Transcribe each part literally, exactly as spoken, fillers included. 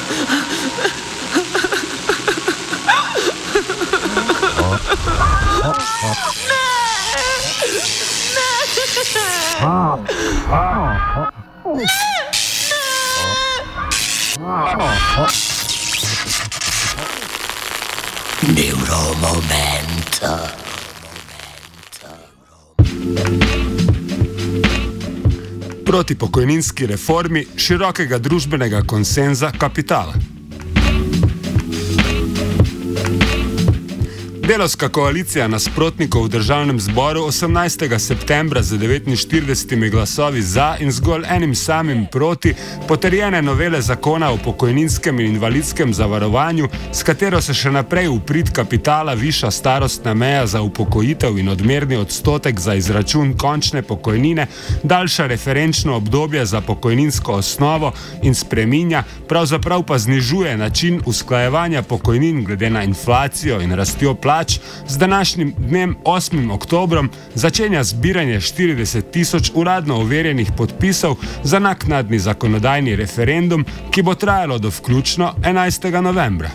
Neuromomento. Proti pokojninski reformi širokega družbenega konsenza kapitala. Delavska koalicija nasprotnikov v državnem zboru osemnajstega septembra z devetinštiridesetimi glasovi za in zgolj enim samim proti potrjene novele zakona o pokojninskem in invalidskem zavarovanju, s katero se še naprej v prid kapitala viša starostna meja za upokojitev in odmerni odstotek za izračun končne pokojnine, daljša referenčno obdobje za pokojninsko osnovo in spreminja, pravzaprav pa znižuje način usklajevanja pokojnin glede na inflacijo in rastjo plač, z današnjim dnem osmim oktobrom začenja zbiranje štirideset tisoč uradno overjenih podpisov za naknadni zakonodajni referendum, ki bo trajalo do vključno enajstega novembra.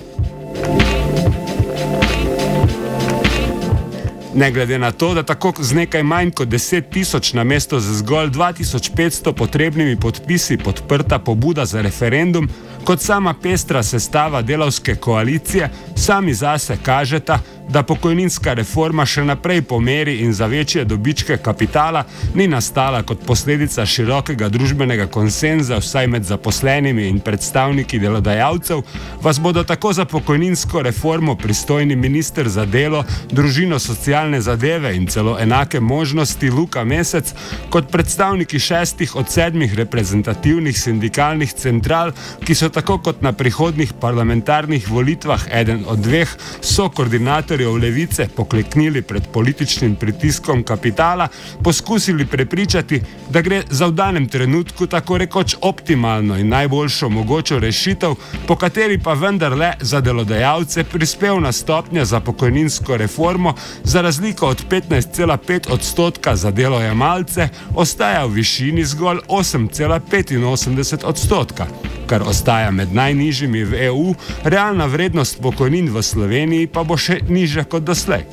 Ne glede na to, da tako z nekaj manj kot deset tisoč namesto z zgolj dva tisoč petsto potrebnimi podpisi podprta pobuda za referendum, kot sama pestra sestava delavske koalicije, sami zase kažeta, da pokojninska reforma še naprej po meri in za večje dobičke kapitala ni nastala kot posledica širokega družbenega konsenza vsaj med zaposlenimi in predstavniki delodajalcev, vas bodo tako za pokojninsko reformo pristojni minister za delo, družino, socialne zadeve in celo enake možnosti Luka Mesec, kot predstavniki šestih od sedmih reprezentativnih sindikalnih central, ki so tako kot na prihodnjih parlamentarnih volitvah eden od dveh sokoordinatorjev Levice pokleknili pred političnim pritiskom kapitala, poskusili prepričati, da gre za v danem trenutku tako rekoč optimalno in najboljšo mogočo rešitev, po kateri pa vendarle za delodajalce prispevna stopnja za pokojninsko reformo za razliko od petnajst cela pet odstotka za delojemalce ostaja v višini zgolj osem cela petinosemdeset odstotka, kar ostaja med najnižjimi v E U, realna vrednost pokojnin v Sloveniji pa bo še nižja kot doslej.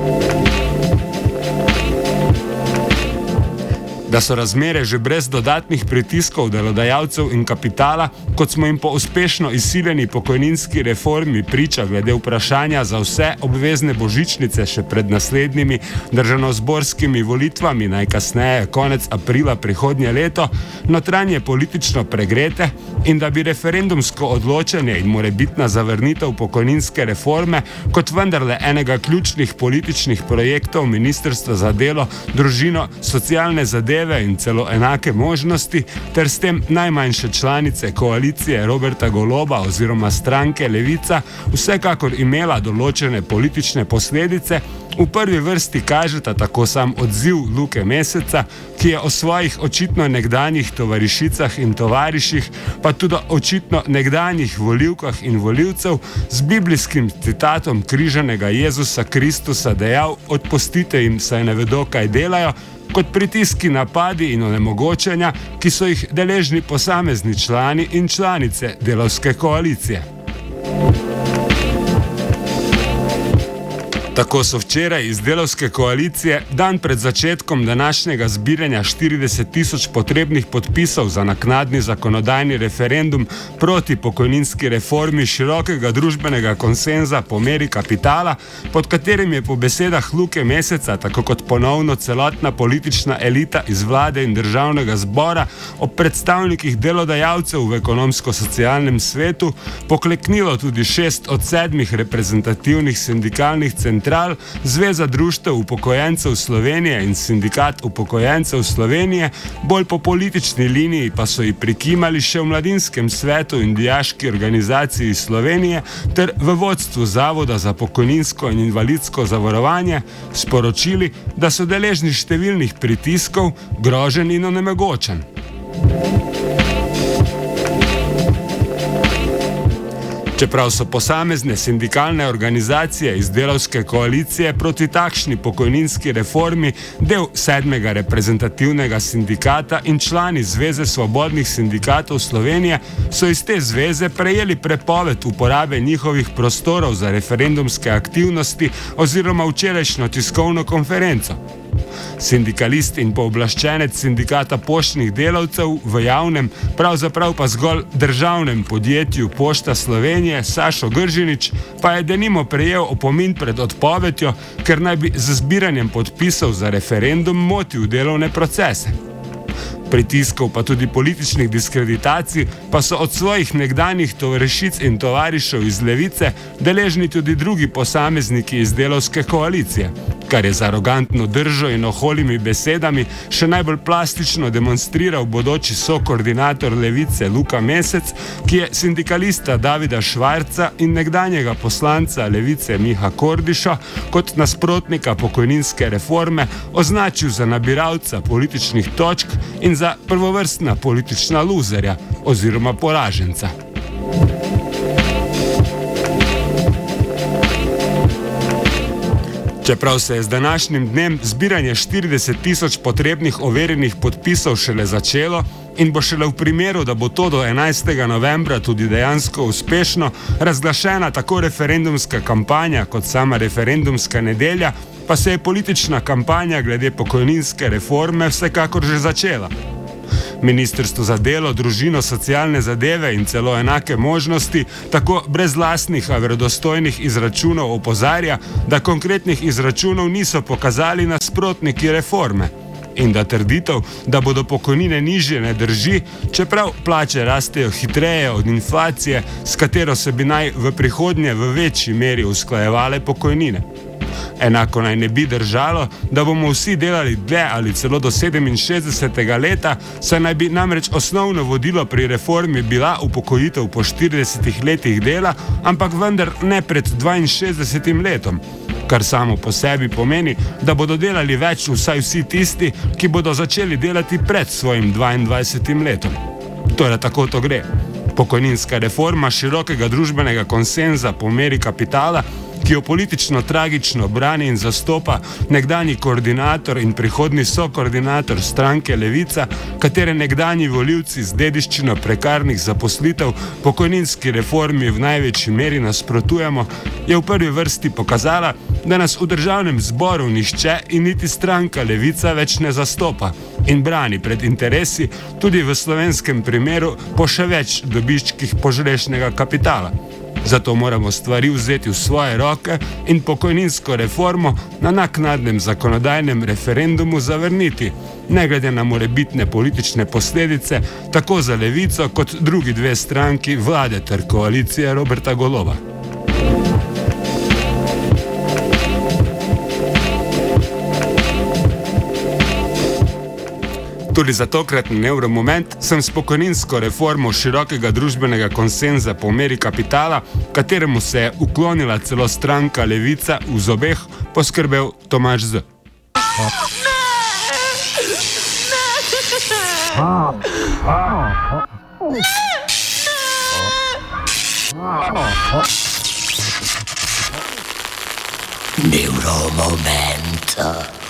Da so razmere že brez dodatnih pritiskov delodajalcev in kapitala, kot smo jim po uspešno izsiljeni pokojninski reformi priča glede vprašanja za vse obvezne božičnice še pred naslednjimi državnozborskimi volitvami, najkasneje konec aprila prihodnje leto, notranje politično pregrete in da bi referendumsko odločanje in morebitna zavrnitev pokojninske reforme kot vendarle enega ključnih političnih projektov Ministrstva za delo, družino, socialne zadeve in celo enake možnosti, ter s tem najmanjše članice koalicije Roberta Goloba oziroma stranke Levica vsekakor imela določene politične posledice, v prvi vrsti kažeta tako sam odziv Luke Meseca, ki je o svojih očitno nekdanjih tovarišicah in tovariših, pa tudi očitno nekdanjih volivkah in volivcev z biblijskim citatom križanega Jezusa Kristusa dejal: "Odpustite jim, saj ne vedo, kaj delajo", kot pritiski, napadi in onemogočenja, ki so jih deležni posamezni člani in članice delavske koalicije. Tako so včeraj iz delavske koalicije dan pred začetkom današnjega zbiranja štirideset tisoč potrebnih podpisov za naknadni zakonodajni referendum proti pokojninski reformi širokega družbenega konsenza po meri kapitala, pod katerim je po besedah Luke Meseca, tako kot ponovno celotna politična elita iz vlade in državnega zbora ob predstavnikih delodajalcev v ekonomsko-socialnem svetu, pokleknilo tudi šest od sedmih reprezentativnih sindikalnih centrov, Zveza društev upokojencev Slovenije in Sindikat upokojencev Slovenije, bolj po politični liniji pa so ji prikimali še v Mladinskem svetu in Dijaški organizaciji Slovenije ter v vodstvu Zavoda za pokojninsko in invalidsko zavarovanje sporočili, da so deležni številnih pritiskov, groženj in onemogočenj. Čeprav so posamezne sindikalne organizacije iz delavske koalicije proti takšni pokojninski reformi del sedmega reprezentativnega sindikata in člani Zveze svobodnih sindikatov Slovenije, so iz te zveze prejeli prepoved uporabe njihovih prostorov za referendumske aktivnosti oziroma včerajšnjo tiskovno konferenco. Sindikalist in pooblaščenec sindikata poštnih delavcev v javnem, pravzaprav pa zgolj državnem podjetju Pošta Slovenije Sašo Gržinič pa je denimo prejel opomin pred odpovedjo, ker naj bi z zbiranjem podpisov za referendum motil delovne procese. Pritiskov pa tudi političnih diskreditacij pa so od svojih nekdanjih tovarišic in tovarišev iz Levice deležni tudi drugi posamezniki iz delavske koalicije, kar je z arogantno držo in oholimi besedami še najbolj plastično demonstriral bodoči sokoordinator Levice Luka Mesec, ki je sindikalista Davida Švarca in nekdanjega poslanca Levice Miha Kordiša kot nasprotnika pokojninske reforme označil za nabiralca političnih točk in za prvovrstna politična luzerja oziroma poraženca. Čeprav se je z današnjim dnem zbiranje štirideset tisoč potrebnih overjenih podpisov šele začelo in bo šele v primeru, da bo to do enajstega novembra tudi dejansko uspešno, razglašena tako referendumska kampanja kot sama referendumska nedelja, pa se je politična kampanja glede pokojninske reforme vsekakor že začela. Ministrstvo za delo, družino, socialne zadeve in celo enake možnosti tako brez lastnih, a verodostojnih izračunov opozarja, da konkretnih izračunov niso pokazali nasprotniki reforme in da trditev, da bodo pokojnine nižje, ne drži, čeprav plače rastejo hitreje od inflacije, s katero se bi naj v prihodnje v večji meri usklajevale pokojnine. Enako naj ne bi držalo, da bomo vsi delali dlje ali celo do sedeminšestdesetega leta, saj naj bi namreč osnovno vodilo pri reformi bila upokojitev po štiridesetih letih dela, ampak vendar ne pred dvainšestdesetim letom, kar samo po sebi pomeni, da bodo delali več vsaj vsi tisti, ki bodo začeli delati pred svojim dvaindvajsetim letom. Torej tako to gre. Pokojninska reforma širokega družbenega konsenza po meri kapitala, ki jo politično tragično brani in zastopa nekdanji koordinator in prihodnji sokoordinator stranke Levica, katere nekdanji volivci z dediščino prekarnih zaposlitev pokojninski reformi v največji meri nasprotujemo, je v prvi vrsti pokazala, da nas v državnem zboru nihče in niti stranka Levica več ne zastopa in brani pred interesi tudi v slovenskem primeru po še več dobičkih požrešnega kapitala. Zato moramo stvari vzeti v svoje roke in pokojninsko reformo na naknadnem zakonodajnem referendumu zavrniti, ne glede na morebitne politične posledice, tako za Levico kot drugi dve stranki vlade ter koalicije Roberta Goloba. Tudi za tokratni Neuromoment sem s pokojninsko reformo širokega družbenega konsenza po meri kapitala, kateremu se je uklonila celo stranka Levica v zobeh, poskrbel Tomaž Z. Neuromoment.